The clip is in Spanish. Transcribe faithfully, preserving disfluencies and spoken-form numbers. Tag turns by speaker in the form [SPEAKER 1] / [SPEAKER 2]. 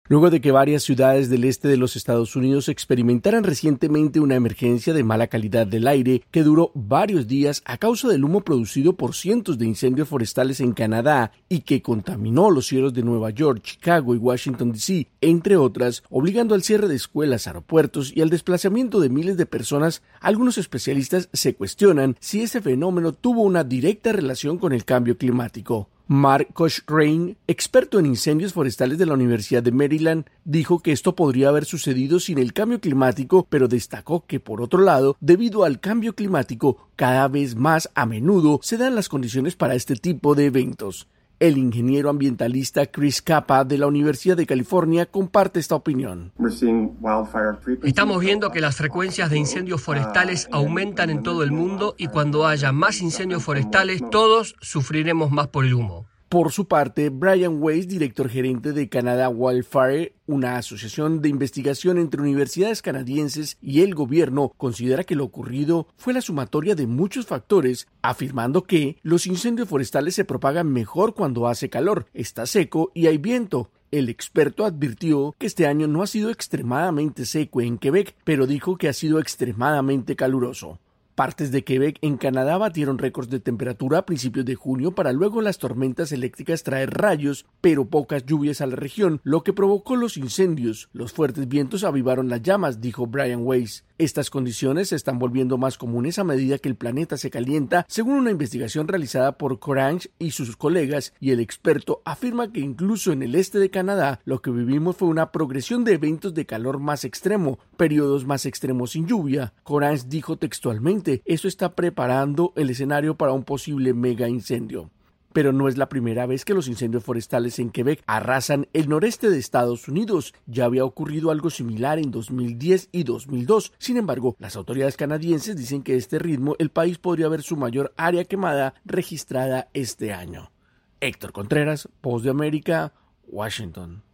[SPEAKER 1] Luego de que varias ciudades del este de los Estados Unidos experimentaran recientemente una emergencia de mala calidad del aire que duró varios días a causa del humo producido por cientos de incendios forestales en Canadá y que contaminó los cielos de Nueva York, Chicago y Washington D C, entre otras, obligando al cierre de escuelas, aeropuertos y al desplazamiento de miles de personas, algunos especialistas se cuestionan si ese fenómeno tuvo una directa relación con el cambio climático. Mark Cochrane, experto en incendios forestales de la Universidad de Maryland, dijo que esto podría haber sucedido sin el cambio climático, pero destacó que, por otro lado, debido al cambio climático, cada vez más a menudo se dan las condiciones para este tipo de eventos. El ingeniero ambientalista Chris Capa de la Universidad de California comparte esta opinión.
[SPEAKER 2] Estamos viendo que las frecuencias de incendios forestales aumentan en todo el mundo y cuando haya más incendios forestales, todos sufriremos más por el humo.
[SPEAKER 1] Por su parte, Brian Weiss, director gerente de Canada Wildfire, una asociación de investigación entre universidades canadienses y el gobierno, considera que lo ocurrido fue la sumatoria de muchos factores, afirmando que los incendios forestales se propagan mejor cuando hace calor, está seco y hay viento. El experto advirtió que este año no ha sido extremadamente seco en Quebec, pero dijo que ha sido extremadamente caluroso. Partes de Quebec en Canadá batieron récords de temperatura a principios de junio para luego las tormentas eléctricas traer rayos, pero pocas lluvias a la región, lo que provocó los incendios. Los fuertes vientos avivaron las llamas, dijo Brian Weiss. Estas condiciones se están volviendo más comunes a medida que el planeta se calienta, según una investigación realizada por Corange y sus colegas, y el experto afirma que incluso en el este de Canadá lo que vivimos fue una progresión de eventos de calor más extremo, periodos más extremos sin lluvia. Corange dijo textualmente: eso está preparando el escenario para un posible mega incendio. Pero no es la primera vez que los incendios forestales en Quebec arrasan el noreste de Estados Unidos. Ya había ocurrido algo similar en dos mil diez y dos mil dos. Sin embargo, las autoridades canadienses dicen que a este ritmo el país podría ver su mayor área quemada registrada este año. Héctor Contreras, Voz de América, Washington.